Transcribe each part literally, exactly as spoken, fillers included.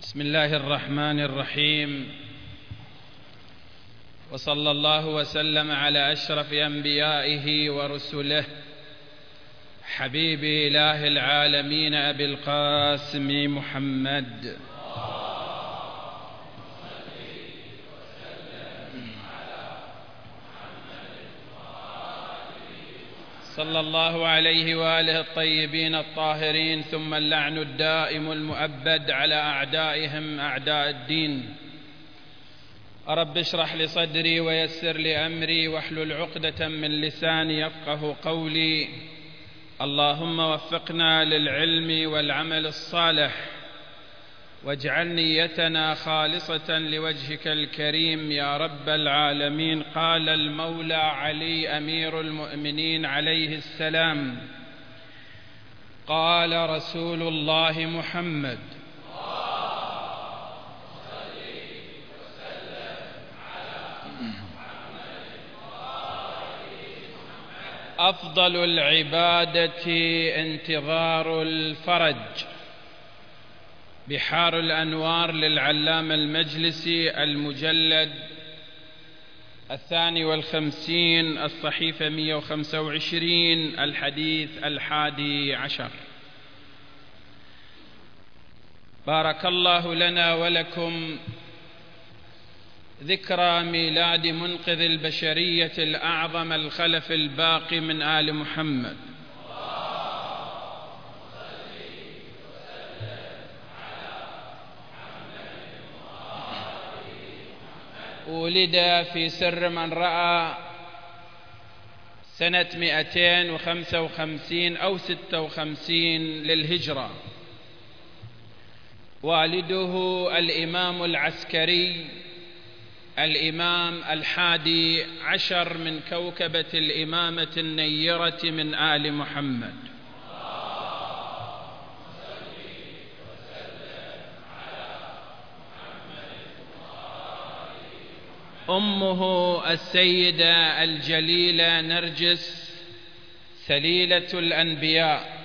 بسم الله الرحمن الرحيم، وصلى الله وسلم على أشرف أنبيائه ورسله حبيب إله العالمين أبي القاسم محمد صلى الله عليه وآله الطيبين الطاهرين، ثم اللعن الدائم المؤبد على أعدائهم أعداء الدين. رب اشرح لي صدري ويسر لي أمري واحلل عقدة من لساني يفقه قولي. اللهم وفقنا للعلم والعمل الصالح، واجعل نيتنا خالصة لوجهك الكريم يا رب العالمين. قال المولى علي أمير المؤمنين عليه السلام: قال رسول الله محمد أفضل العبادة انتظار الفرج. بحار الأنوار للعلامة المجلسي، المجلد الثاني والخمسين، الصحيفة مئة وخمسة وعشرين، الحديث الحادي عشر. بارك الله لنا ولكم ذكرى ميلاد منقذ البشرية الأعظم الخلف الباقي من آل محمد. ولد في سر من رأى سنة مئتين وخمسة وخمسين أو ستة وخمسين للهجرة. والده الإمام العسكري، الإمام الحادي عشر من كوكبة الإمامة النيرة من آل محمد. أمه السيدة الجليلة نرجس سليلة الأنبياء،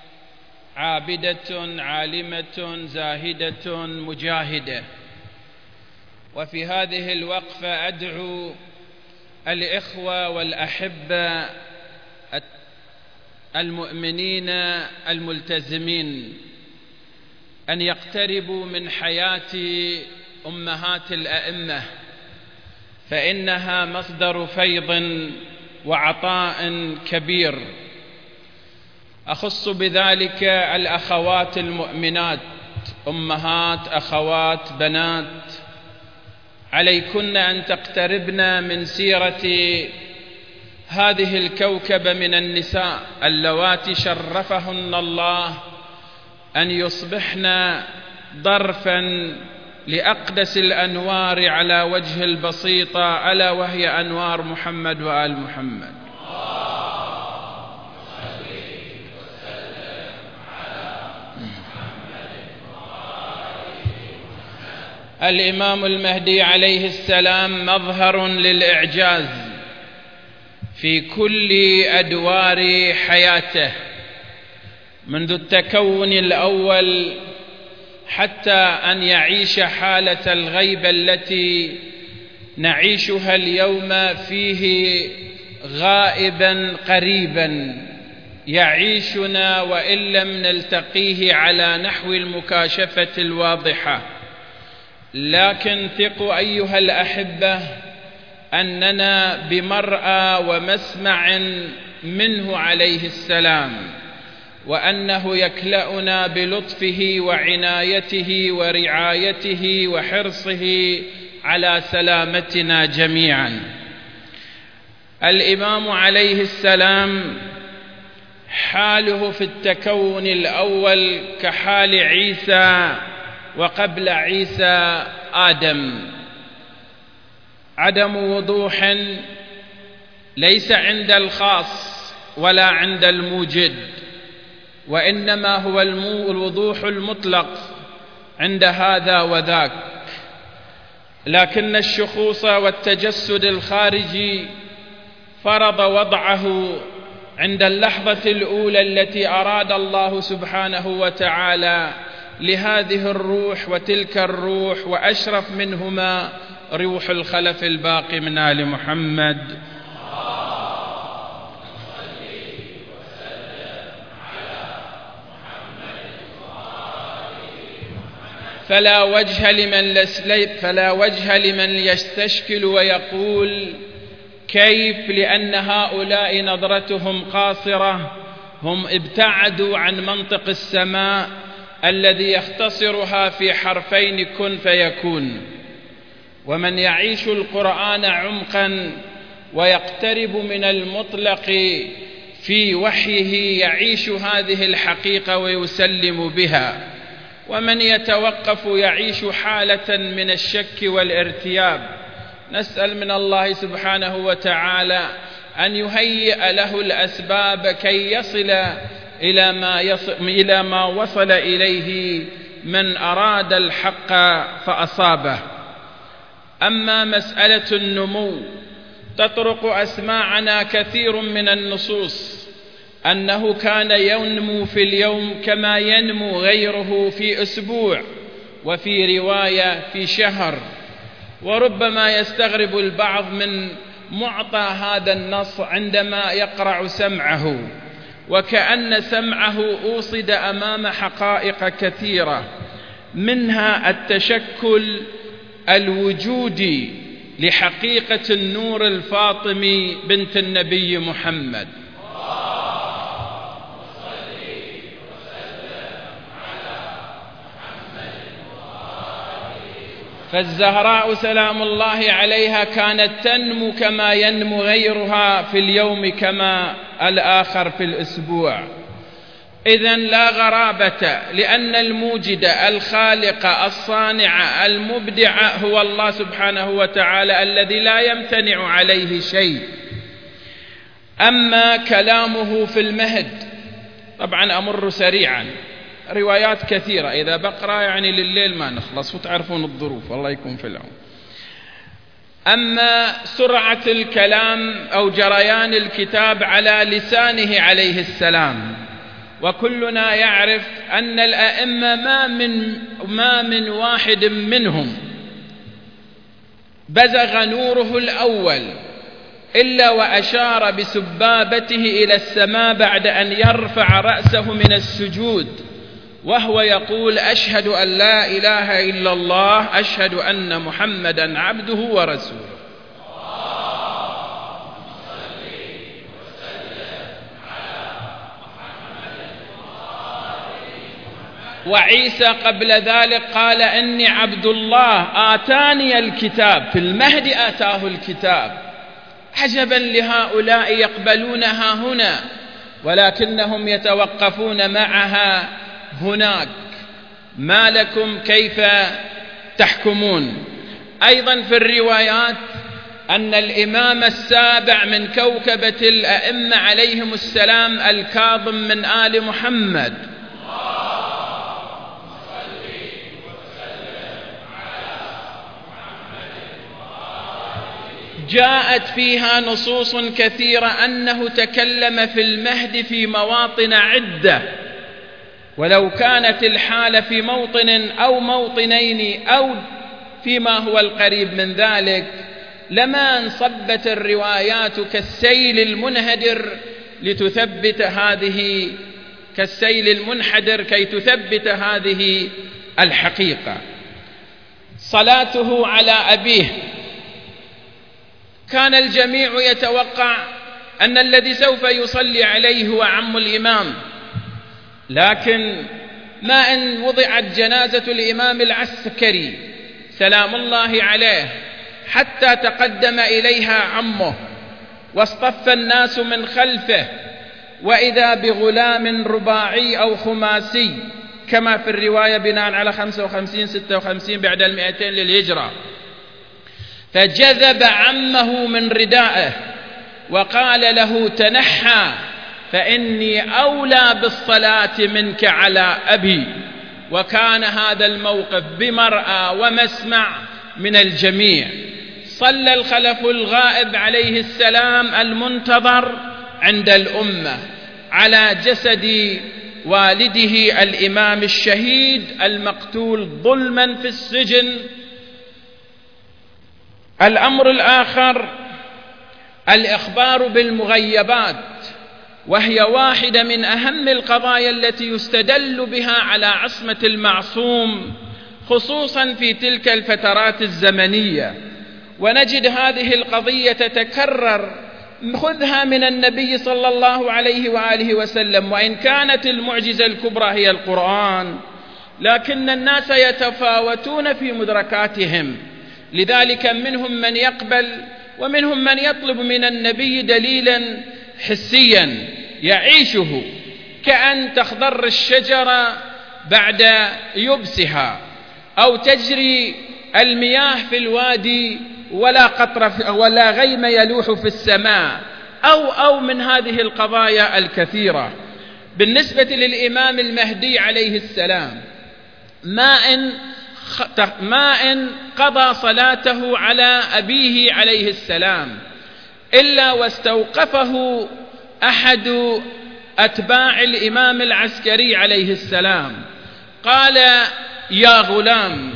عابدة عالمة زاهدة مجاهدة. وفي هذه الوقفة أدعو الإخوة والأحبة المؤمنين الملتزمين أن يقتربوا من حياة أمهات الأئمة، فإنها مصدر فيض وعطاء كبير. أخص بذلك الأخوات المؤمنات، أمهات، أخوات، بنات، عليكن أن تقتربن من سيرة هذه الكوكبة من النساء اللواتي شرفهن الله أن يصبحن ضرفا لأقدس الأنوار على وجه البسيطة، ألا وهي أنوار محمد وآل محمد. الإمام المهدي عليه السلام مظهر للإعجاز في كل أدوار حياته، منذ التكون الأول حتى أن يعيش حالة الغيبة التي نعيشها اليوم، فيه غائبا قريبا يعيشنا وإن لم نلتقيه على نحو المكاشفة الواضحة. لكن ثقوا أيها الأحبة أننا بمرأى ومسمع منه عليه السلام، وأنه يكلأنا بلطفه وعنايته ورعايته وحرصه على سلامتنا جميعا. الإمام عليه السلام حاله في التكون الأول كحال عيسى وقبل عيسى آدم، عدم وضوح ليس عند الخاص ولا عند الموجد، وإنما هو الوضوح المطلق عند هذا وذاك. لكن الشخوص والتجسد الخارجي فرض وضعه عند اللحظة الأولى التي أراد الله سبحانه وتعالى لهذه الروح وتلك الروح، وأشرف منهما روح الخلف الباقي من آل محمد. فلا وجه لمن فلا وجه لمن يستشكل ويقول كيف، لأن هؤلاء نظرتهم قاصرة، هم ابتعدوا عن منطق السماء الذي يختصرها في حرفين كن فيكون. ومن يعيش القرآن عمقا ويقترب من المطلق في وحيه يعيش هذه الحقيقة ويسلم بها، ومن يتوقف يعيش حالة من الشك والارتياب. نسأل من الله سبحانه وتعالى أن يهيئ له الأسباب كي يصل إلى ما, يصل إلى ما وصل إليه من أراد الحق فأصابه. أما مسألة النمو تطرق أسماعنا كثير من النصوص أنه كان ينمو في اليوم كما ينمو غيره في أسبوع، وفي رواية في شهر. وربما يستغرب البعض من معطى هذا النص عندما يقرع سمعه، وكأن سمعه أوصد أمام حقائق كثيرة، منها التشكل الوجودي لحقيقة النور الفاطمي بنت النبي محمد. فالزهراء سلام الله عليها كانت تنمو كما ينمو غيرها في اليوم كما الآخر في الأسبوع. إذن لا غرابة، لأن الموجد الخالق الصانع المبدع هو الله سبحانه وتعالى الذي لا يمتنع عليه شيء. أما كلامه في المهد، طبعا أمر سريعا، روايات كثيرة، إذا بقرأ يعني لليل ما نخلص، وتعرفون الظروف، الله يكون في العون. أما سرعة الكلام أو جريان الكتاب على لسانه عليه السلام، وكلنا يعرف أن الأئمة ما من, ما من واحد منهم بزغ نوره الأول إلا وأشار بسبابته إلى السماء بعد أن يرفع رأسه من السجود وهو يقول أشهد أن لا إله إلا الله، أشهد أن محمدا عبده ورسوله. وعيسى قبل ذلك قال إني عبد الله آتاني الكتاب، في المهد آتاه الكتاب. عجبا لهؤلاء يقبلونها هنا ولكنهم يتوقفون معها هناك، ما لكم كيف تحكمون؟ أيضا في الروايات أن الإمام السابع من كوكبة الأئمة عليهم السلام الكاظم من آل محمد جاءت فيها نصوص كثيرة أنه تكلم في المهد في مواطن عدة، ولو كانت الحالة في موطن أو موطنين أو فيما هو القريب من ذلك لما انصبت الروايات كالسيل المنهدر لتثبت هذه كالسيل المنحدر كي تثبت هذه الحقيقة. صلاته على أبيه، كان الجميع يتوقع أن الذي سوف يصلي عليه هو عم الإمام، لكن ما أن وضعت جنازة الإمام العسكري سلام الله عليه حتى تقدم إليها عمه واصطف الناس من خلفه، وإذا بغلام رباعي أو خماسي كما في الرواية بناء على خمسة وخمسين ستة وخمسين بعد المئتين للهجرة، فجذب عمه من ردائه وقال له تنحى فإني أولى بالصلاة منك على أبي. وكان هذا الموقف بمرأى ومسمع من الجميع. صلى الخلف الغائب عليه السلام المنتظر عند الأمة على جسد والده الإمام الشهيد المقتول ظلما في السجن. الأمر الآخر الإخبار بالمغيبات، وهي واحدة من أهم القضايا التي يستدل بها على عصمة المعصوم خصوصا في تلك الفترات الزمنية. ونجد هذه القضية تتكرر، خذها من النبي صلى الله عليه وآله وسلم. وإن كانت المعجزة الكبرى هي القرآن، لكن الناس يتفاوتون في مدركاتهم، لذلك منهم من يقبل ومنهم من يطلب من النبي دليلا حسيا يعيشه، كأن تخضر الشجرة بعد يبسها، أو تجري المياه في الوادي ولا قطر ولا غيم يلوح في السماء، أو أو من هذه القضايا الكثيرة. بالنسبة للإمام المهدي عليه السلام، ما إن ما إن قضى صلاته على أبيه عليه السلام إلا واستوقفه أحد أتباع الإمام العسكري عليه السلام، قال: يا غلام،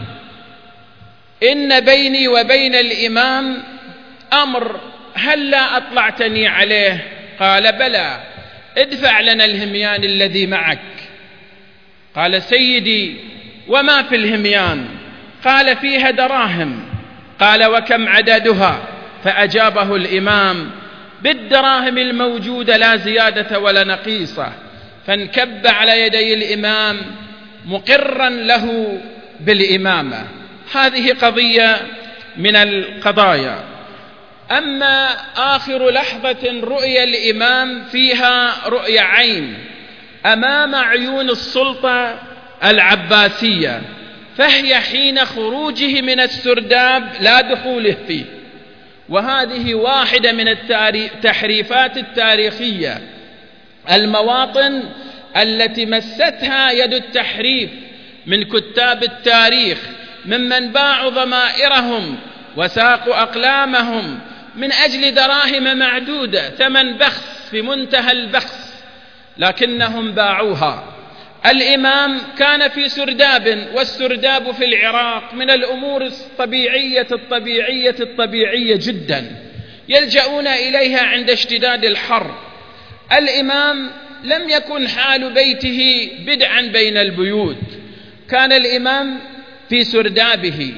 إن بيني وبين الإمام أمر، هل لا أطلعتني عليه؟ قال: بلى، ادفع لنا الهميان الذي معك. قال: سيدي، وما في الهميان؟ قال: فيها دراهم. قال: وكم عددها؟ فأجابه الإمام: بالدراهم الموجودة لا زيادة ولا نقيصة. فانكب على يدي الإمام مقرا له بالإمامة. هذه قضية من القضايا. أما آخر لحظة رؤيا الإمام فيها رؤيا عين أمام عيون السلطة العباسية، فهي حين خروجه من السرداب لا دخوله فيه. وهذه واحدة من التحريفات التاريخية، المواطن التي مستها يد التحريف من كتاب التاريخ، ممن باعوا ضمائرهم وساقوا أقلامهم من أجل دراهم معدودة، ثمن بخس في منتهى البخس، لكنهم باعوها. الإمام كان في سرداب، والسرداب في العراق من الأمور الطبيعية الطبيعية الطبيعية جدا يلجؤون إليها عند اشتداد الحر. الإمام لم يكن حال بيته بدعا بين البيوت، كان الإمام في سردابه.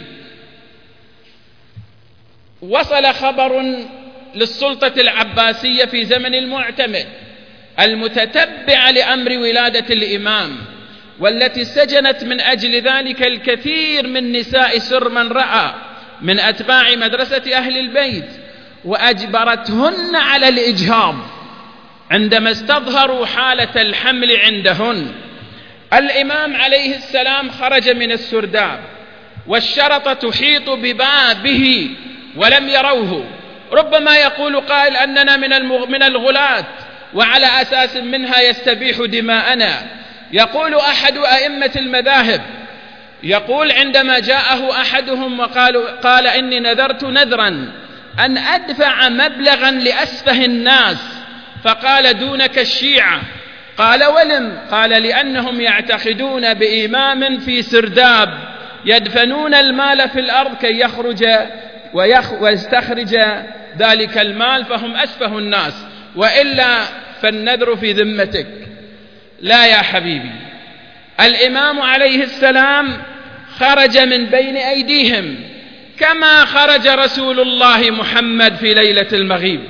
وصل خبر للسلطة العباسية في زمن المعتمد المتتبع لأمر ولادة الإمام، والتي سجنت من أجل ذلك الكثير من نساء سر من رأى من أتباع مدرسة أهل البيت، وأجبرتهن على الإجهاض عندما استظهروا حالة الحمل عندهن. الإمام عليه السلام خرج من السرداب، والشرطة تحيط ببابه ولم يروه. ربما يقول قائل أننا من الغلاة وعلى أساس منها يستبيح دماءنا. يقول أحد أئمة المذاهب، يقول عندما جاءه أحدهم وقال قال إني نذرت نذرا أن أدفع مبلغا لأسفه الناس، فقال: دونك الشيعة. قال: ولم؟ قال: لأنهم يعتقدون بإمام في سرداب يدفنون المال في الأرض كي يخرج ويستخرج ذلك المال، فهم أسفه الناس، وإلا فالنذر في ذمتك. لا يا حبيبي، الإمام عليه السلام خرج من بين أيديهم كما خرج رسول الله محمد في ليلة المغيب.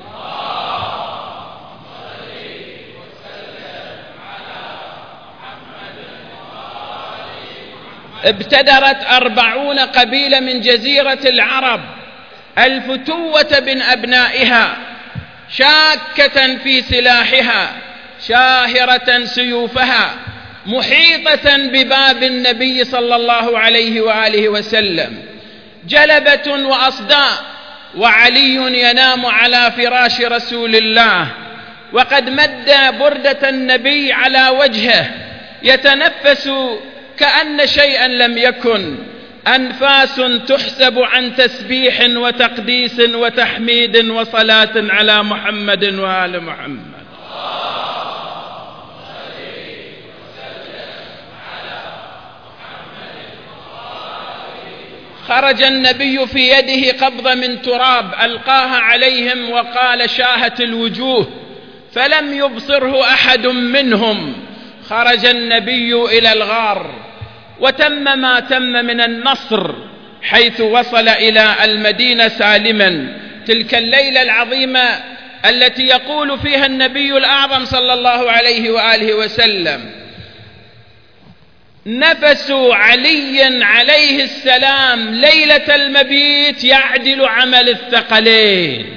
ابتدرت أربعون قبيلة من جزيرة العرب الفتوة من أبنائها، شاكة في سلاحها، شاهرة سيوفها، محيطة بباب النبي صلى الله عليه وآله وسلم، جلبة وأصداء، وعلي ينام على فراش رسول الله، وقد مد بردة النبي على وجهه يتنفس كأن شيئا لم يكن، أنفاس تحسب عن تسبيح وتقديس وتحميد وصلاة على محمد وآل محمد. خرج النبي في يده قبضة من تراب ألقاها عليهم وقال شاهت الوجوه، فلم يبصره أحد منهم. خرج النبي إلى الغار وتم ما تم من النصر، حيث وصل إلى المدينة سالما. تلك الليلة العظيمة التي يقول فيها النبي الأعظم صلى الله عليه وآله وسلم: نفس علي عليه السلام ليلة المبيت يعدل عمل الثقلين.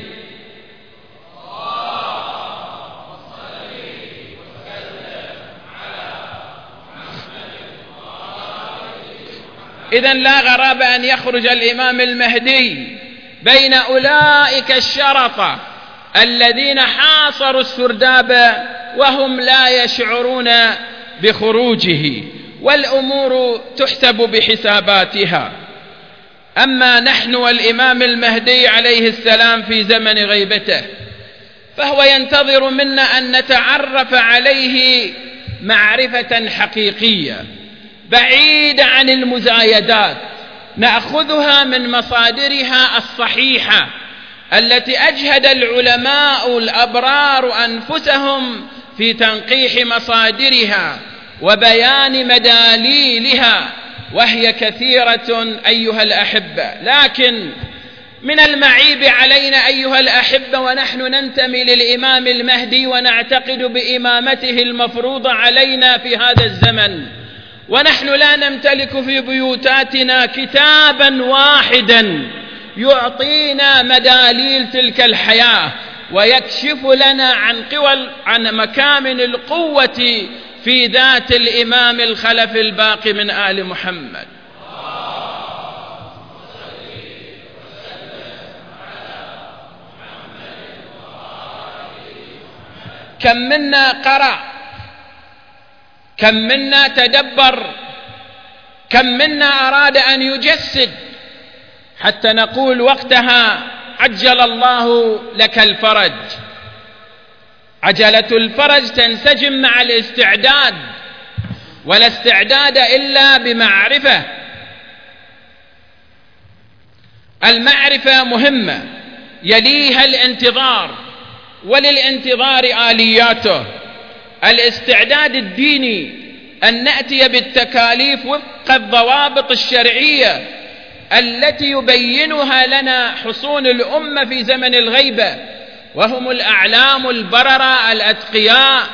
إذن لا غرابة أن يخرج الإمام المهدي بين أولئك الشرطة الذين حاصروا السرداب وهم لا يشعرون بخروجه، والأمور تحسب بحساباتها. أما نحن والإمام المهدي عليه السلام في زمن غيبته، فهو ينتظر منا أن نتعرف عليه معرفة حقيقية بعيدة عن المزايدات، نأخذها من مصادرها الصحيحة التي أجهد العلماء الأبرار أنفسهم في تنقيح مصادرها وبيان مداليلها، وهي كثيرة أيها الأحبة. لكن من المعيب علينا أيها الأحبة ونحن ننتمي للإمام المهدي ونعتقد بإمامته المفروضة علينا في هذا الزمن، ونحن لا نمتلك في بيوتاتنا كتابا واحدا يعطينا مداليل تلك الحياة ويكشف لنا عن قوى عن مكامن القوة في ذات الإمام الخلف الباقي من آل محمد. كم منا قرأ، كم منا تدبر، كم منا أراد أن يجسد، حتى نقول وقتها عجل الله لك الفرج. عجلة الفرج تنسجم مع الاستعداد، ولا استعداد إلا بمعرفة. المعرفة مهمة يليها الانتظار، وللانتظار آلياته. الاستعداد الديني أن نأتي بالتكاليف وفق الضوابط الشرعية التي يبينها لنا حصون الأمة في زمن الغيبة، وهم الأعلام البررة الأتقياء.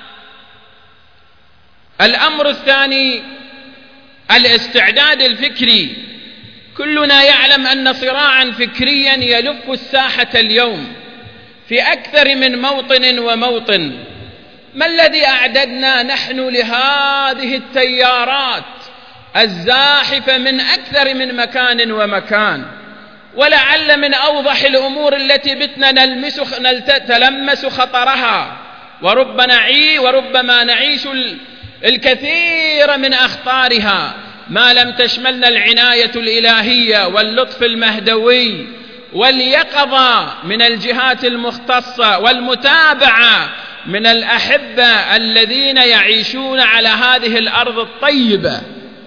الأمر الثاني الاستعداد الفكري. كلنا يعلم أن صراعا فكريا يلف الساحة اليوم في أكثر من موطن وموطن. ما الذي أعددنا نحن لهذه التيارات الزاحفة من أكثر من مكان ومكان؟ ولعل من أوضح الأمور التي بتنا نلمس تلمس خطرها، ورب نعي وربما نعيش الكثير من أخطارها ما لم تشملنا العناية الإلهية واللطف المهدوي واليقظة من الجهات المختصة والمتابعة من الأحبة الذين يعيشون على هذه الأرض الطيبة.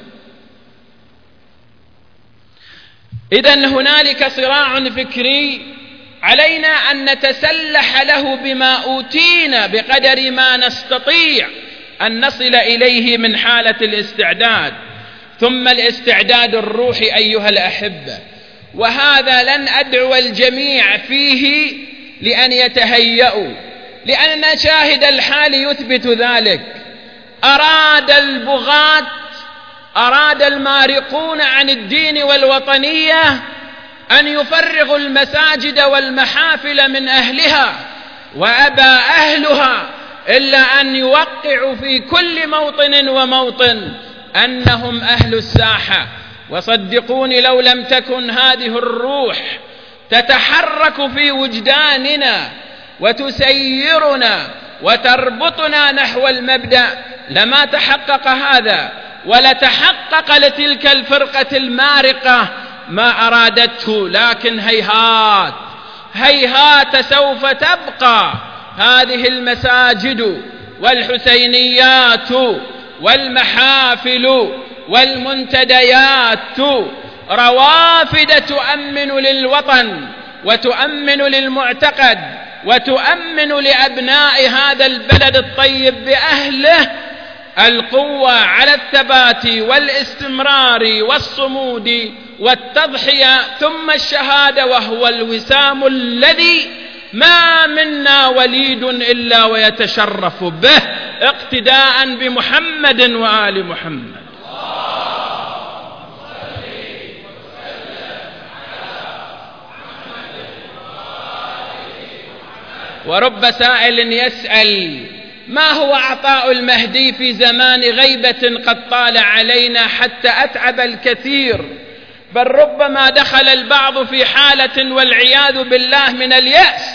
إذن هنالك صراع فكري علينا أن نتسلح له بما أوتينا بقدر ما نستطيع أن نصل إليه من حالة الاستعداد. ثم الاستعداد الروحي أيها الأحبة، وهذا لن أدعو الجميع فيه لأن يتهيأوا، لأن شاهد الحال يثبت ذلك. أراد البغاة، أراد المارقون عن الدين والوطنية أن يفرغوا المساجد والمحافل من أهلها، وأبى أهلها إلا أن يوقعوا في كل موطن وموطن أنهم أهل الساحة. وصدقوني لو لم تكن هذه الروح تتحرك في وجداننا وتسيرنا وتربطنا نحو المبدأ لما تحقق هذا، ولتحقق لتلك الفرقة المارقة ما أرادته. لكن هيهات هيهات سوف تبقى هذه المساجد والحسينيات والمحافل والمنتديات روافد تؤمن للوطن وتؤمن للمعتقد وتؤمن لأبناء هذا البلد الطيب بأهله القوة على الثبات والاستمرار والصمود والتضحية، ثم الشهادة، وهو الوسام الذي ما منا وليد إلا ويتشرف به اقتداء بمحمد وآل محمد. ورب سائل يسأل: ما هو عطاء المهدي في زمان غيبة قد طال علينا حتى أتعب الكثير، بل ربما دخل البعض في حالة والعياذ بالله من اليأس؟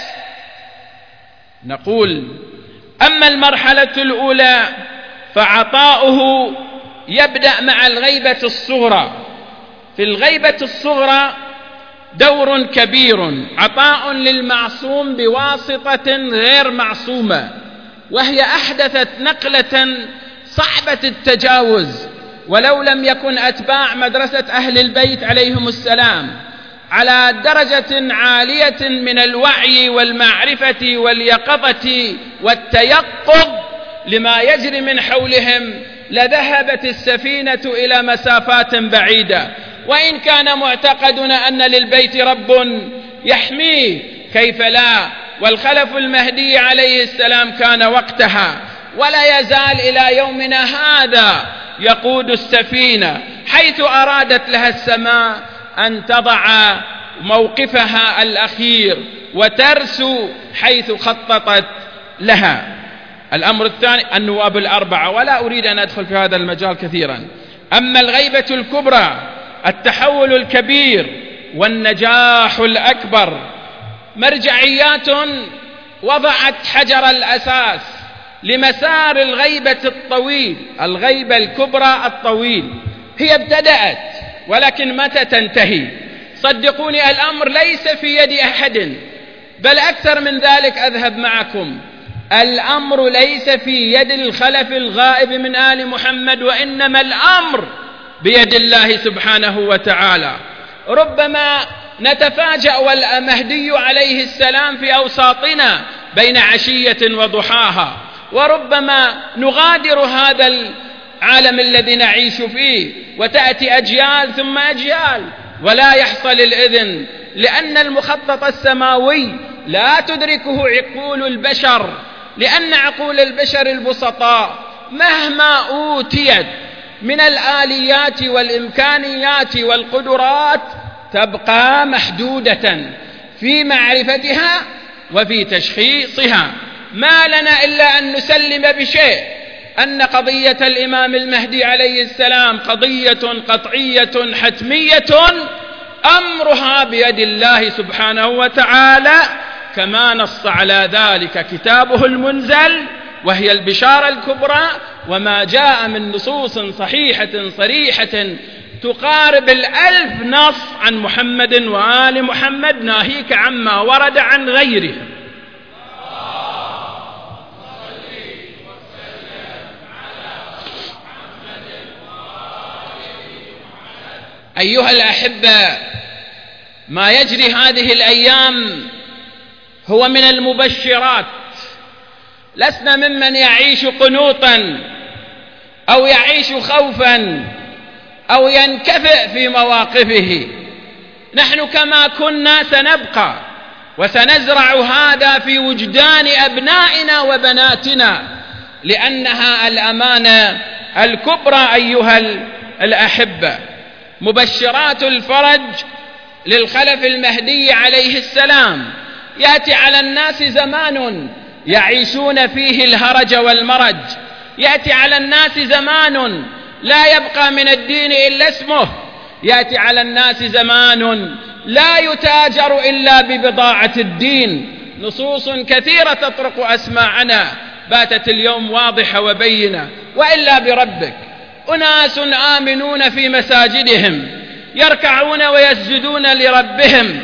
نقول: أما المرحلة الأولى فعطاؤه يبدأ مع الغيبة الصغرى. في الغيبة الصغرى دور كبير، عطاء للمعصوم بواسطة غير معصومة، وهي أحدثت نقلة صعبة التجاوز، ولو لم يكن أتباع مدرسة أهل البيت عليهم السلام على درجة عالية من الوعي والمعرفة واليقظة والتيقظ لما يجري من حولهم لذهبت السفينة إلى مسافات بعيدة. وإن كان معتقدنا أن للبيت رب يحميه كيف لا، والخلف المهدي عليه السلام كان وقتها ولا يزال إلى يومنا هذا يقود السفينة حيث أرادت لها السماء أن تضع موقفها الأخير وترسو حيث خططت لها. الأمر الثاني النواب الأربعة، ولا أريد أن أدخل في هذا المجال كثيرا. أما الغيبة الكبرى التحول الكبير والنجاح الأكبر، مرجعيات وضعت حجر الأساس لمسار الغيبة الطويل، الغيبة الكبرى الطويل. هي ابتدأت، ولكن متى تنتهي؟ صدقوني الأمر ليس في يد أحد، بل أكثر من ذلك أذهب معكم، الأمر ليس في يد الخلف الغائب من آل محمد، وإنما الأمر بيد الله سبحانه وتعالى. ربما نتفاجأ والمهدي عليه السلام في أوساطنا بين عشية وضحاها، وربما نغادر هذا العالم الذي نعيش فيه وتأتي أجيال ثم أجيال ولا يحصل الإذن، لأن المخطط السماوي لا تدركه عقول البشر، لأن عقول البشر البسطاء مهما أوتيت من الآليات والإمكانيات والقدرات تبقى محدودة في معرفتها وفي تشخيصها. ما لنا إلا أن نسلم بشيء، أن قضية الإمام المهدي عليه السلام قضية قطعية حتمية أمرها بيد الله سبحانه وتعالى، كما نص على ذلك كتابه المنزل وهي البشارة الكبرى، وما جاء من نصوص صحيحة صريحة تقارب الألف نص عن محمد وآل محمد، ناهيك عما ورد عن غيره. أيها الأحبة، ما يجري هذه الأيام هو من المبشرات. لسنا ممن يعيش قنوطا أو يعيش خوفا أو ينكفئ في مواقفه. نحن كما كنا سنبقى وسنزرع هذا في وجدان أبنائنا وبناتنا، لأنها الأمانة الكبرى. أيها الأحبة، مبشرات الفرج للخلف المهدي عليه السلام. يأتي على الناس زمان يعيشون فيه الهرج والمرج، يأتي على الناس زمان لا يبقى من الدين إلا اسمه، يأتي على الناس زمان لا يتاجر إلا ببضاعة الدين. نصوص كثيرة تطرق أسماعنا باتت اليوم واضحة وبينة. وإلا بربك أناس آمنون في مساجدهم يركعون ويسجدون لربهم،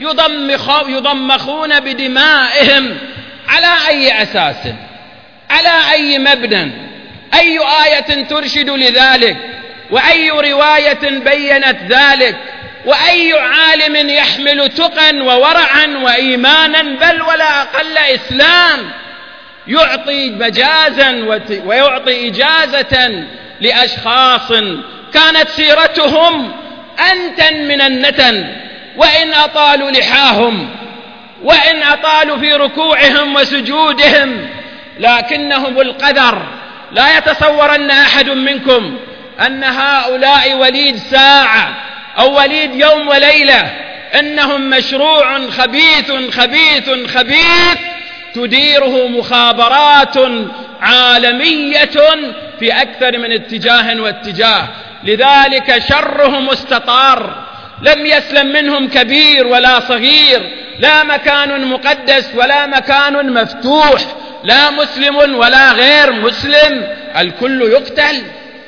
يضمخون بدمائهم. على أي أساس؟ على أي مبنى؟ أي آية ترشد لذلك؟ وأي رواية بيّنت ذلك؟ وأي عالم يحمل تقا وورعا وإيمانا بل ولا أقل إسلام يعطي مجازا ويعطي إجازة لأشخاص كانت سيرتهم أنتن من النتن، وإن أطالوا لحاهم وإن أطالوا في ركوعهم وسجودهم، لكنهم القدر. لا يتصورن أحد منكم أن هؤلاء وليد ساعة أو وليد يوم وليلة، إنهم مشروع خبيث خبيث خبيث تديره مخابرات عالمية في أكثر من اتجاه واتجاه، لذلك شرهم مستطار، لم يسلم منهم كبير ولا صغير، لا مكان مقدس ولا مكان مفتوح، لا مسلم ولا غير مسلم، الكل يقتل.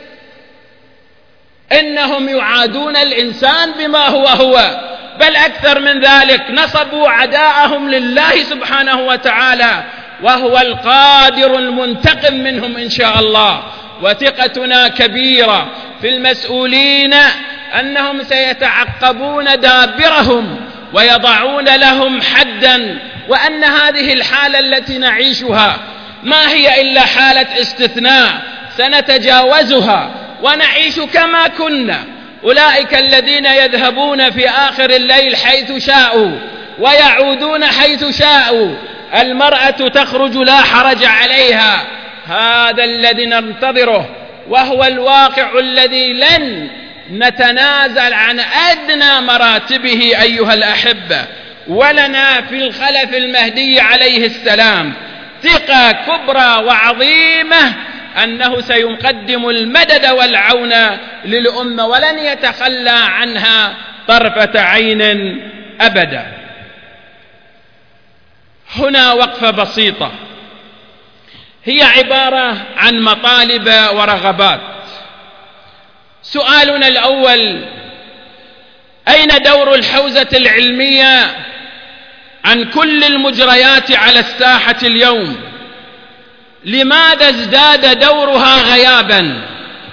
إنهم يعادون الإنسان بما هو هو، بل أكثر من ذلك نصبوا عداءهم لله سبحانه وتعالى، وهو القادر المنتقم منهم إن شاء الله. وثقتنا كبيرة في المسؤولين أنهم سيتعقبون دابرهم ويضعون لهم حدا، وأن هذه الحالة التي نعيشها ما هي إلا حالة استثناء سنتجاوزها ونعيش كما كنا. أولئك الذين يذهبون في آخر الليل حيث شاءوا ويعودون حيث شاءوا، المرأة تخرج لا حرج عليها، هذا الذي ننتظره، وهو الواقع الذي لن نتنازل عن أدنى مراتبه أيها الأحبة. ولنا في الخلف المهدي عليه السلام ثقة كبرى وعظيمة أنه سيقدم المدد والعون للأمة ولن يتخلى عنها طرفة عين أبدا. هنا وقفة بسيطة هي عبارة عن مطالب ورغبات. سؤالنا الأول: أين دور الحوزة العلمية عن كل المجريات على الساحة اليوم؟ لماذا ازداد دورها غيابا؟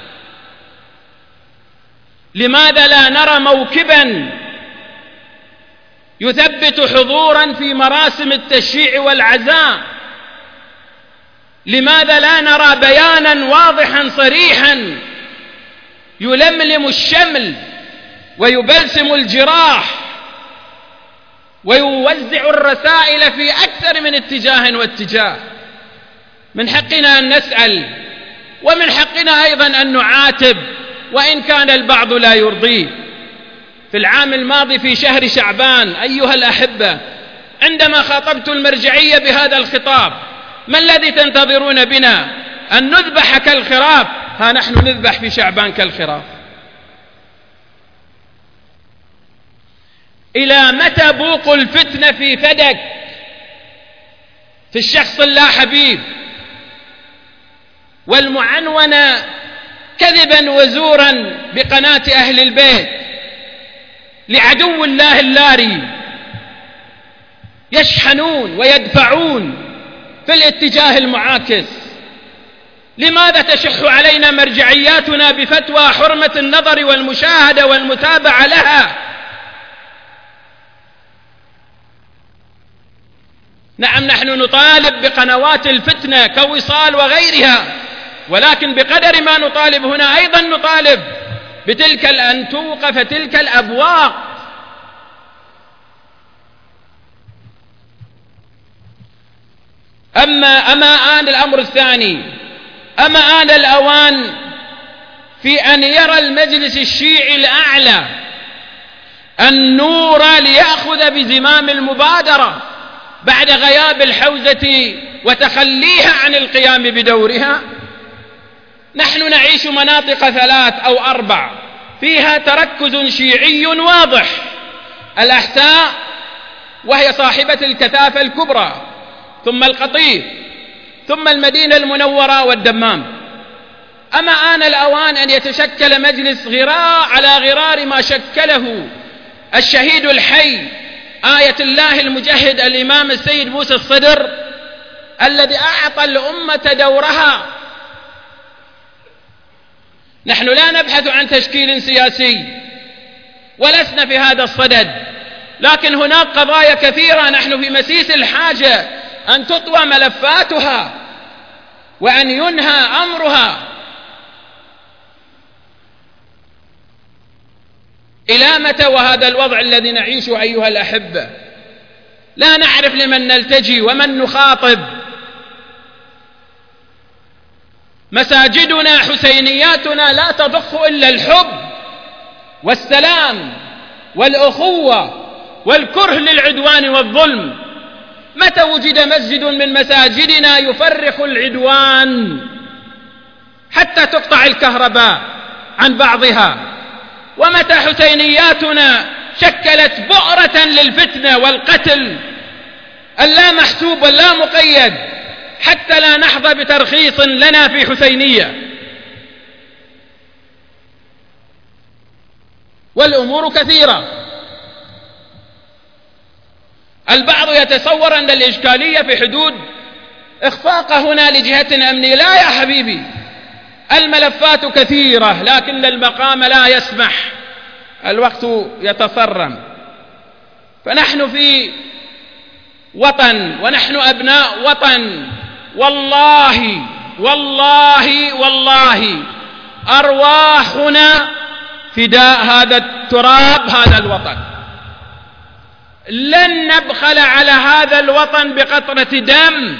لماذا لا نرى موكبا يثبت حضورا في مراسم التشييع والعزاء؟ لماذا لا نرى بيانا واضحا صريحا يلملم الشمل ويبلسم الجراح ويوزع الرسائل في أكثر من اتجاه واتجاه؟ من حقنا أن نسأل، ومن حقنا أيضا أن نعاتب وإن كان البعض لا يرضيه. في العام الماضي في شهر شعبان أيها الأحبة، عندما خاطبت المرجعية بهذا الخطاب: ما الذي تنتظرون بنا؟ أن نذبح كالخراف؟ ها نحن نذبح في شعبان كالخراف. إلى متى بوق الفتنة في فدك في الشخص اللا حبيب والمعنونة كذبا وزورا بقناة أهل البيت لعدو الله اللاري، يشحنون ويدفعون في الاتجاه المعاكس؟ لماذا تشح علينا مرجعياتنا بفتوى حرمة النظر والمشاهدة والمتابعة لها؟ نعم، نحن نطالب بقنوات الفتنة كوصال وغيرها، ولكن بقدر ما نطالب هنا أيضا نطالب بتلك أن توقف تلك الأبواق. أما أما آن الأمر الثاني، أما آن الأوان في أن يرى المجلس الشيعي الأعلى النور ليأخذ بزمام المبادرة بعد غياب الحوزة وتخليها عن القيام بدورها. نحن نعيش مناطق ثلاث أو أربع فيها تركز شيعي واضح: الأحساء وهي صاحبة الكثافة الكبرى، ثم القطيف، ثم المدينة المنورة والدمام. أما آن الأوان أن يتشكل مجلس غراء على غرار ما شكله الشهيد الحي آية الله المجهد الإمام السيد موسى الصدر، الذي أعطى الأمة دورها. نحن لا نبحث عن تشكيل سياسي ولسنا في هذا الصدد، لكن هناك قضايا كثيرة نحن في مسيس الحاجة أن تطوى ملفاتها وأن ينهى أمرها. إلى متى وهذا الوضع الذي نعيشه أيها الأحبة؟ لا نعرف لمن نلتجي ومن نخاطب. مساجدنا حسينياتنا لا تضخ إلا الحب والسلام والأخوة والكره للعدوان والظلم. متى وجد مسجد من مساجدنا يفرخ العدوان حتى تقطع الكهرباء عن بعضها؟ ومتى حسينياتنا شكلت بؤرة للفتنة والقتل اللا محسوب واللا مقيد حتى لا نحظى بترخيص لنا في حسينية؟ والأمور كثيرة. البعض يتصور أن الإشكالية في حدود إخفاق هنا لجهة أمنية. لا يا حبيبي، الملفات كثيرة لكن المقام لا يسمح، الوقت يتصرم. فنحن في وطن ونحن أبناء وطن، والله والله والله أرواحنا فداء هذا التراب، هذا الوطن. لن نبخل على هذا الوطن بقطرة دم.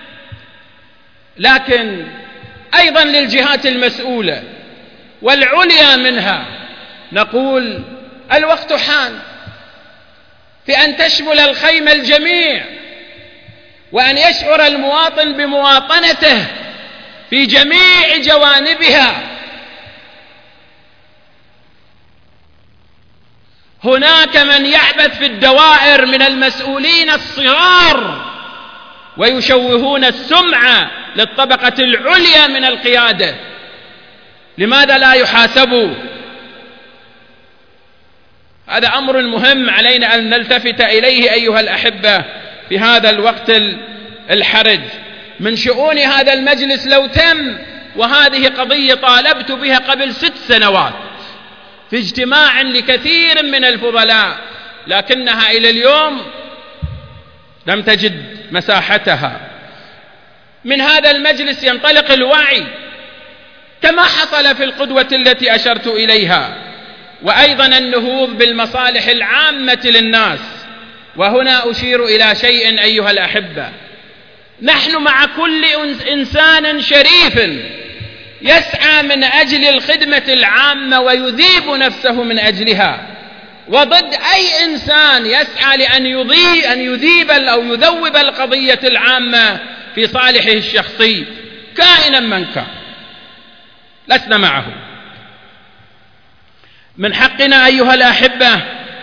لكن أيضا للجهات المسؤولة والعليا منها نقول الوقت حان في أن تشمل الخيمة الجميع، وأن يشعر المواطن بمواطنته في جميع جوانبها. هناك من يعبث في الدوائر من المسؤولين الصغار ويشوهون السمعة للطبقة العليا من القيادة. لماذا لا يحاسبوا؟ هذا أمر مهم علينا أن نلتفت إليه أيها الأحبة في هذا الوقت الحرج. من شؤون هذا المجلس لو تم، وهذه قضية طالبت بها قبل ست سنوات في اجتماع لكثير من الفضلاء، لكنها إلى اليوم لم تجد مساحتها. من هذا المجلس ينطلق الوعي كما حصل في القدوة التي أشرت إليها، وأيضا النهوض بالمصالح العامة للناس. وهنا أشير إلى شيء أيها الأحبة، نحن مع كل إنسان شريف يسعى من أجل الخدمة العامة ويذيب نفسه من أجلها، وضد أي إنسان يسعى لأن يضيء أن يذيب أو يذوب القضية العامة في صالحه الشخصي كائنا من كان. لسنا معه. من حقنا أيها الأحبة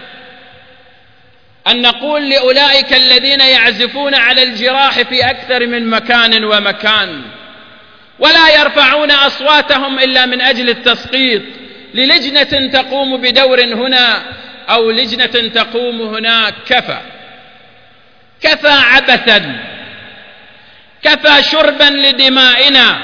أن نقول لأولئك الذين يعزفون على الجراح في أكثر من مكان ومكان ولا يرفعون أصواتهم إلا من أجل التسقيط للجنة تقوم بدور هنا أو لجنة تقوم هناك، كفى كفى عبثا، كفى شربا لدمائنا،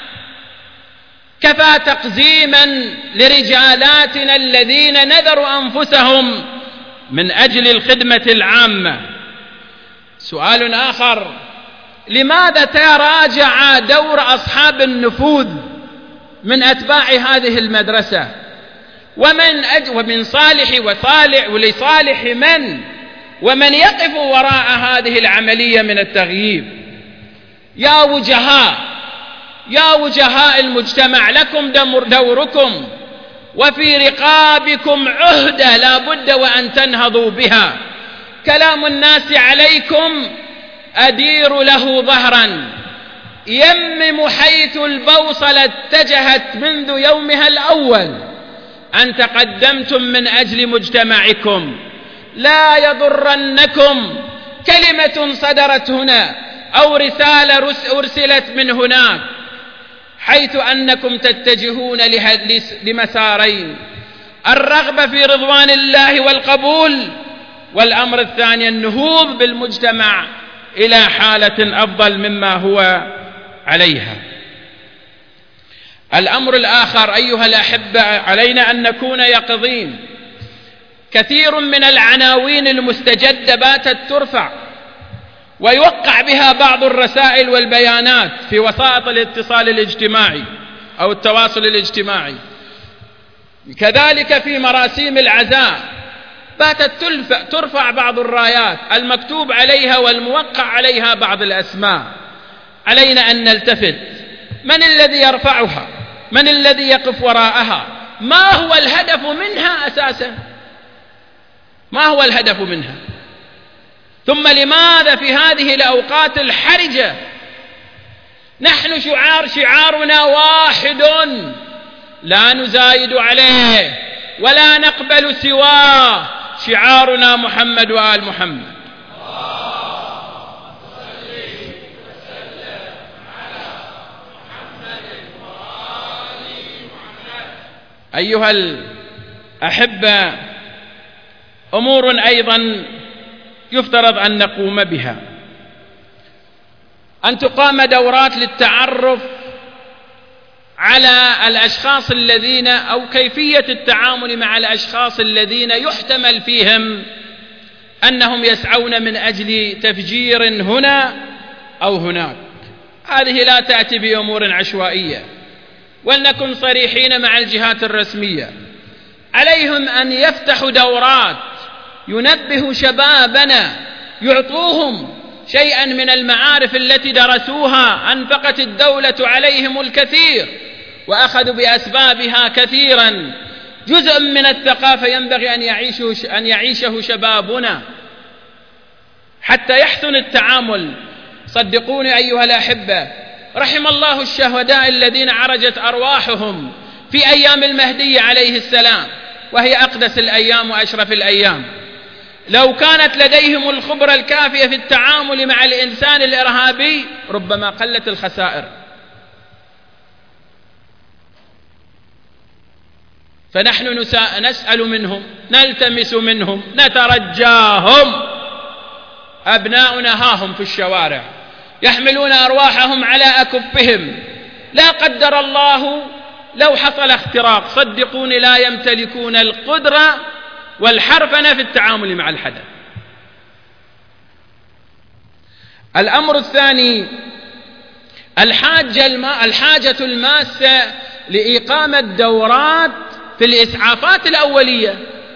كفى تقزيما لرجالاتنا الذين نذروا أنفسهم من أجل الخدمة العامة. سؤال آخر، لماذا تراجع دور أصحاب النفوذ من أتباع هذه المدرسة؟ ومن أج ومن صالح وصالح ولصالح من ومن يقف وراء هذه العملية من التغييب؟ يا وجهاء يا وجهاء المجتمع، لكم دوركم وفي رقابكم عهدة لا بد وأن تنهضوا بها. كلام الناس عليكم أدير له ظهرا، يمم حيث البوصلة اتجهت منذ يومها الأول أن تقدمتم من أجل مجتمعكم. لا يضرنكم كلمة صدرت هنا أو رسالة أرسلت من هناك، حيث أنكم تتجهون لمسارين: الرغبة في رضوان الله والقبول، والأمر الثاني النهوض بالمجتمع إلى حالة أفضل مما هو عليها. الأمر الآخر أيها الأحبة، علينا أن نكون يقظين. كثير من العناوين المستجدة باتت ترفع ويوقع بها بعض الرسائل والبيانات في وسائط الاتصال الاجتماعي أو التواصل الاجتماعي، كذلك في مراسيم العزاء باتت ترفع بعض الرايات المكتوب عليها والموقع عليها بعض الأسماء. علينا أن نلتفت، من الذي يرفعها؟ من الذي يقف وراءها؟ ما هو الهدف منها أساسا؟ ما هو الهدف منها؟ ثم لماذا في هذه الأوقات الحرجة نحن شعار شعارنا واحد لا نزايد عليه ولا نقبل سواه، شعارنا محمد وآل محمد. أيها الأحبة، أمور أيضا يفترض أن نقوم بها، أن تقام دورات للتعرف على الأشخاص الذين أو كيفية التعامل مع الأشخاص الذين يحتمل فيهم أنهم يسعون من أجل تفجير هنا أو هناك. هذه لا تأتي بأمور عشوائية، ولنكن صريحين مع الجهات الرسمية. عليهم أن يفتحوا دورات ينبه شبابنا، يعطوهم شيئا من المعارف التي درسوها، أنفقت الدولة عليهم الكثير وأخذوا بأسبابها كثيرا. جزء من الثقافة ينبغي أن يعيشه, أن يعيشه شبابنا حتى يحسن التعامل. صدقوني أيها الأحبة، رحم الله الشهداء الذين عرجت أرواحهم في أيام المهدي عليه السلام، وهي أقدس الأيام وأشرف الأيام. لو كانت لديهم الخبرة الكافية في التعامل مع الإنسان الإرهابي ربما قلت الخسائر. فنحن نسأل منهم، نلتمس منهم، نترجاهم. أبناؤنا هاهم في الشوارع يحملون أرواحهم على أكفهم، لا قدر الله لو حصل اختراق، صدقوني لا يمتلكون القدرة والحرفنة في التعامل مع الحدث. الأمر الثاني، الحاجة, الما الحاجة الماسة لإقامة دورات في الإسعافات الأولية.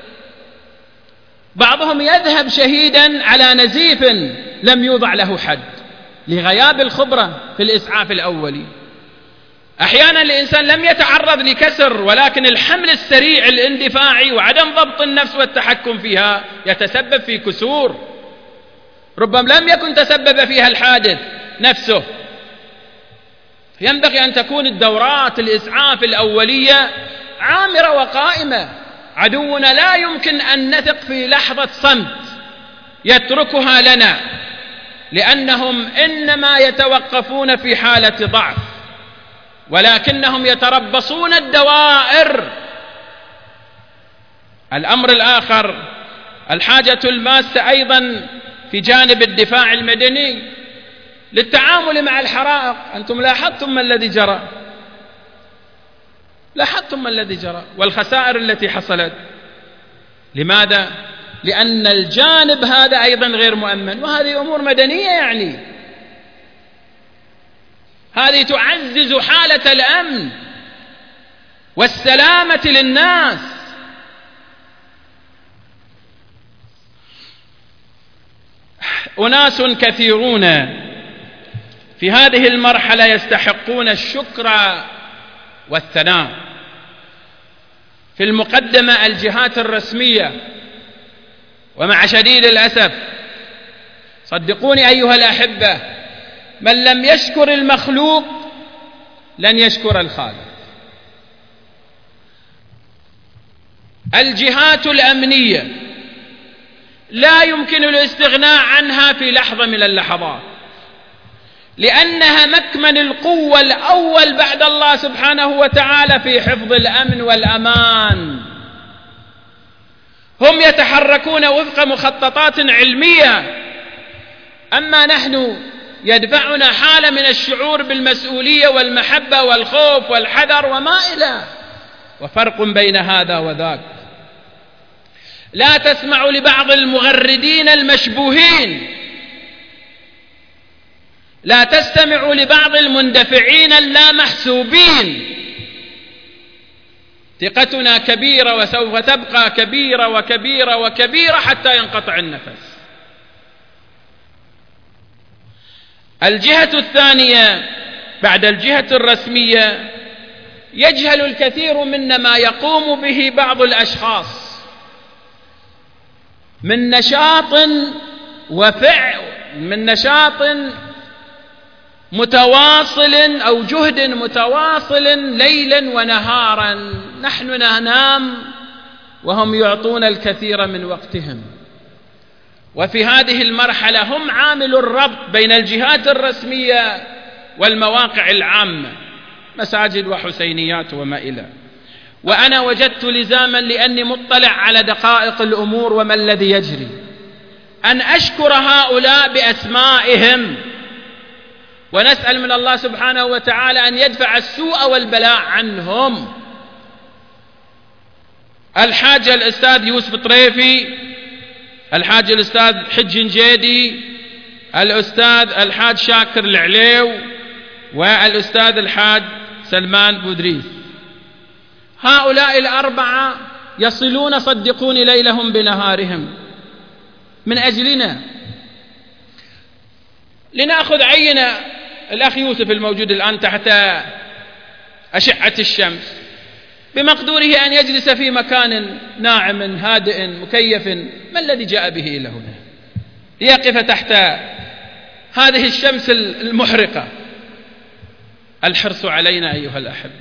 بعضهم يذهب شهيدا على نزيف لم يوضع له حد لغياب الخبرة في الإسعاف الأولي. أحيانا الإنسان لم يتعرض لكسر، ولكن الحمل السريع الاندفاعي وعدم ضبط النفس والتحكم فيها يتسبب في كسور، ربما لم يكن تسبب فيها الحادث نفسه. ينبغي أن تكون الدورات الإسعاف الأولية عامرة وقائمة. عدونا لا يمكن أن نثق في لحظة صمت يتركها لنا، لأنهم إنما يتوقفون في حالة ضعف، ولكنهم يتربصون الدوائر. الأمر الآخر، الحاجة الماسة أيضا في جانب الدفاع المدني للتعامل مع الحرائق. أنتم لاحظتم ما الذي جرى، لاحظتم ما الذي جرى والخسائر التي حصلت. لماذا؟ لأن الجانب هذا أيضا غير مؤمن، وهذه أمور مدنية، يعني هذه تعزز حالة الأمن والسلامة للناس. أناس كثيرون في هذه المرحلة يستحقون الشكر والثناء. في المقدمة الجهات الرسمية، ومع شديد الأسف صدقوني أيها الأحبة، من لم يشكر المخلوق لن يشكر الخالق. الجهات الأمنية لا يمكن الاستغناء عنها في لحظة من اللحظات، لأنها مكمن القوة الأول بعد الله سبحانه وتعالى في حفظ الأمن والأمان. هم يتحركون وفق مخططات علمية، أما نحن يدفعنا حالة من الشعور بالمسؤولية والمحبة والخوف والحذر وما إلى، وفرق بين هذا وذاك. لا تسمع لبعض المغردين المشبوهين، لا تستمع لبعض المندفعين اللامحسوبين. ثقتنا كبيرة وسوف تبقى كبيرة وكبيرة وكبيرة حتى ينقطع النفس. الجهة الثانية بعد الجهة الرسمية، يجهل الكثير منا ما يقوم به بعض الأشخاص من نشاط وفعل من نشاط متواصل أو جهد متواصل ليلا ونهارا. نحن ننام وهم يعطون الكثير من وقتهم. وفي هذه المرحلة هم عامل الربط بين الجهات الرسمية والمواقع العامة، مساجد وحسينيات وما إلى. وأنا وجدت لزاما لأني مطلع على دقائق الأمور وما الذي يجري أن أشكر هؤلاء بأسمائهم، ونسأل من الله سبحانه وتعالى أن يدفع السوء والبلاء عنهم. الحاج الأستاذ يوسف طريفي، الحاج الأستاذ حج نجيدي، الأستاذ الحاج شاكر العليو، والأستاذ الحاج سلمان بودريس. هؤلاء الأربعة يصلون صدقوني ليلهم بنهارهم من أجلنا. لنأخذ عينة الأخ يوسف الموجود الآن تحت أشعة الشمس، بمقدوره أن يجلس في مكان ناعم هادئ مكيف، ما الذي جاء به إلى هنا ليقف تحت هذه الشمس المحرقة؟ الحرص علينا أيها الأحبة،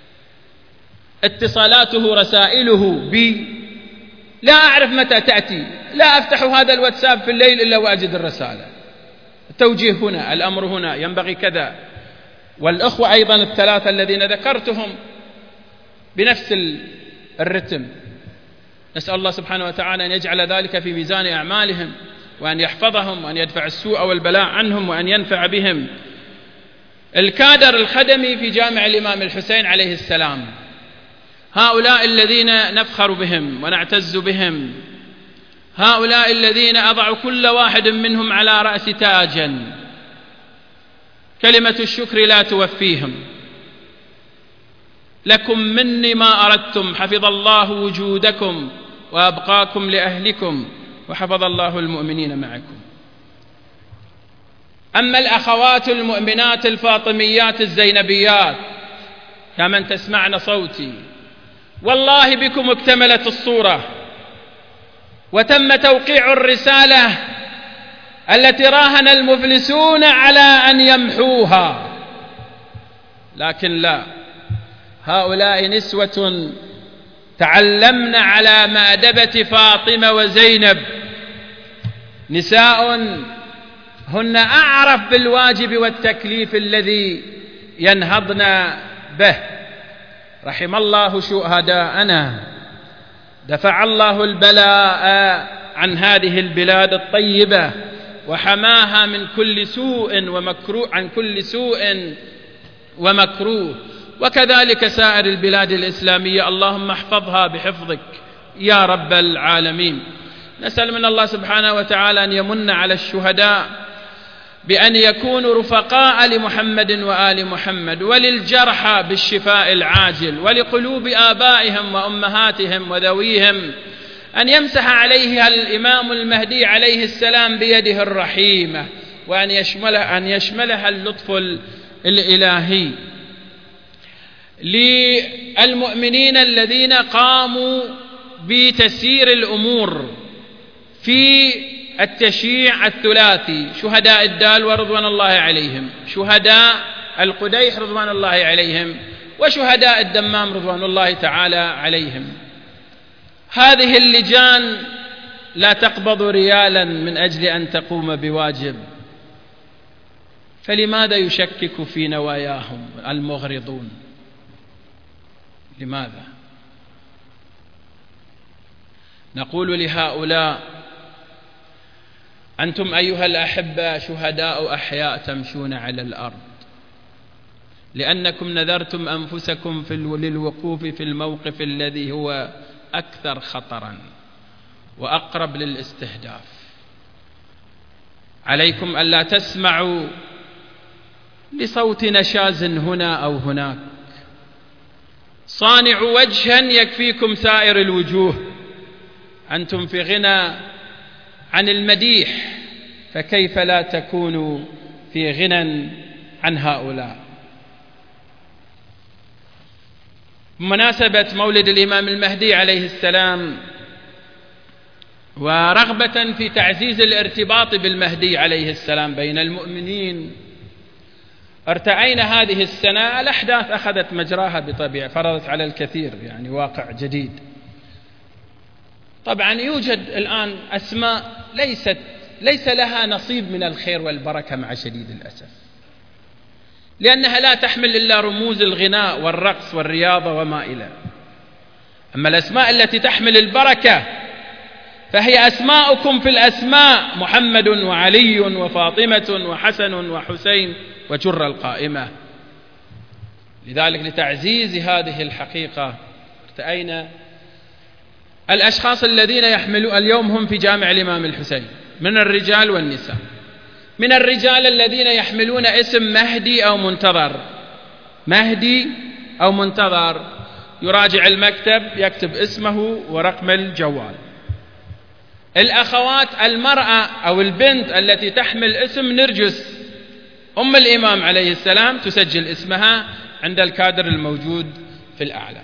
اتصالاته رسائله بي لا أعرف متى تأتي، لا أفتح هذا الواتساب في الليل إلا وأجد الرسالة، التوجيه هنا، الأمر هنا، ينبغي كذا. والأخوة أيضا الثلاثة الذين ذكرتهم بنفس الرتم، نسأل الله سبحانه وتعالى أن يجعل ذلك في ميزان أعمالهم، وأن يحفظهم، وأن يدفع السوء والبلاء عنهم، وأن ينفع بهم. الكادر الخدمي في جامع الإمام الحسين عليه السلام، هؤلاء الذين نفخر بهم ونعتز بهم، هؤلاء الذين أضع كل واحد منهم على رأس تاجا، كلمة الشكر لا توفيهم. لكم مني ما أردتم، حفظ الله وجودكم وأبقاكم لأهلكم، وحفظ الله المؤمنين معكم. أما الأخوات المؤمنات الفاطميات الزينبيات، يا من تسمعن صوتي، والله بكم اكتملت الصورة وتم توقيع الرسالة التي راهن المفلسون على أن يمحوها، لكن لا، هؤلاء نسوة تعلمن على مأدبة فاطمة وزينب، نساء هن أعرف بالواجب والتكليف الذي ينهضن به. رحم الله شهداءنا، دفع الله البلاء عن هذه البلاد الطيبة وحماها من كل سوء ومكروه، عن كل سوء ومكروه، وكذلك سائر البلاد الإسلامية، اللهم احفظها بحفظك يا رب العالمين. نسأل من الله سبحانه وتعالى أن يمن على الشهداء بأن يكونوا رفقاء لمحمد وآل محمد، وللجرحى بالشفاء العاجل، ولقلوب آبائهم وأمهاتهم وذويهم أن يمسح عليها الإمام المهدي عليه السلام بيده الرحيمة، وأن يشملها, أن يشملها اللطف الإلهي. للمؤمنين الذين قاموا بتسيير الأمور في التشييع الثلاثي، شهداء الدال ورضوان الله عليهم، شهداء القديح رضوان الله عليهم، وشهداء الدمام رضوان الله تعالى عليهم. هذه اللجان لا تقبض ريالا من أجل أن تقوم بواجب، فلماذا يشكك في نواياهم المغرضون؟ لماذا؟ نقول لهؤلاء: أنتم أيها الأحبة شهداء أحياء تمشون على الأرض، لأنكم نذرتم أنفسكم في للوقوف في الموقف الذي هو أكثر خطرا وأقرب للاستهداف. عليكم ألا تسمعوا لصوت نشاز هنا أو هناك. صانعوا وجها يكفيكم سائر الوجوه. أنتم في غنى عن المديح، فكيف لا تكونوا في غنى عن هؤلاء؟ بمناسبة مولد الإمام المهدي عليه السلام، ورغبة في تعزيز الارتباط بالمهدي عليه السلام بين المؤمنين، ارتأينا هذه السنة الأحداث أخذت مجراها بطبيعة، فرضت على الكثير يعني واقع جديد. طبعا يوجد الآن أسماء ليست ليس لها نصيب من الخير والبركة مع شديد الأسف، لأنها لا تحمل إلا رموز الغناء والرقص والرياضة وما إلى. أما الأسماء التي تحمل البركة فهي أسماؤكم في الأسماء: محمد وعلي وفاطمة وحسن وحسين وجر القائمة. لذلك لتعزيز هذه الحقيقة ارتأينا الأشخاص الذين يحملوا اليوم هم في جامع الإمام الحسين من الرجال والنساء. من الرجال الذين يحملون اسم مهدي أو منتظر، مهدي أو منتظر، يراجع المكتب يكتب اسمه ورقم الجوال. الأخوات المرأة أو البنت التي تحمل اسم نرجس أم الإمام عليه السلام تسجل اسمها عند الكادر الموجود في الأعلى.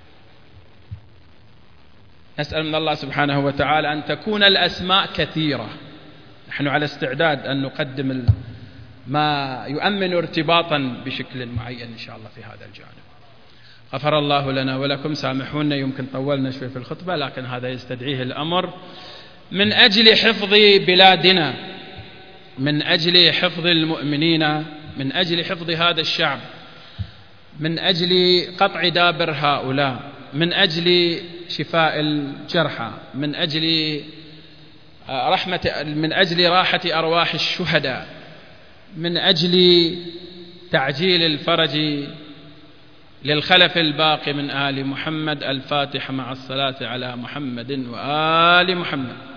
نسأل من الله سبحانه وتعالى أن تكون الأسماء كثيرة. نحن على استعداد أن نقدم ما يؤمن ارتباطا بشكل معين إن شاء الله في هذا الجانب. غفر الله لنا ولكم. سامحونا يمكن طولنا شوي في الخطبة، لكن هذا يستدعيه الأمر من أجل حفظ بلادنا، من أجل حفظ المؤمنين، من أجل حفظ هذا الشعب، من أجل قطع دابر هؤلاء، من أجل شفاء الجرحى، من أجل رحمة، من أجل راحة أرواح الشهداء، من أجل تعجيل الفرج للخلف الباقي من آل محمد. الفاتحة مع الصلاة على محمد وآل محمد.